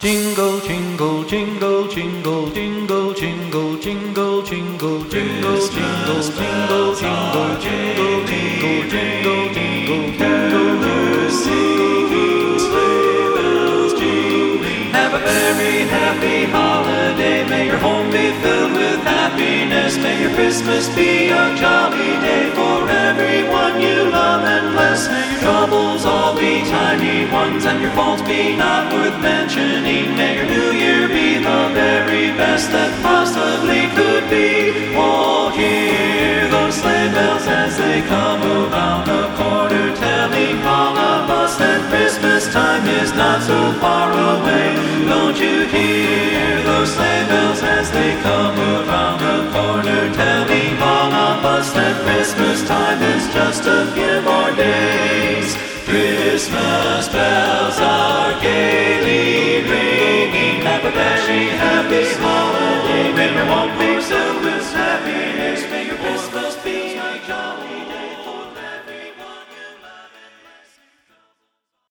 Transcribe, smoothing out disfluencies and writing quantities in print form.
Jingle, jingle, jingle, jingle, jingle, jingle, jingle, jingle, jingle, jingle, jingle, jingle, jingle, jingle, jingle, jingle, jingle, singing sleigh bells jingling. Have a very happy holiday. May your home be filled with happiness. May your Christmas be a jolly day for everyone you love and bless. May your troubles all be tiny ones and your faults be not worth mentioning. May your new year be the very best that possibly could be. Oh, hear those sleigh bells as they come around the corner, telling all of us that Christmas time is not so far away. Don't you hear those sleigh bells as they come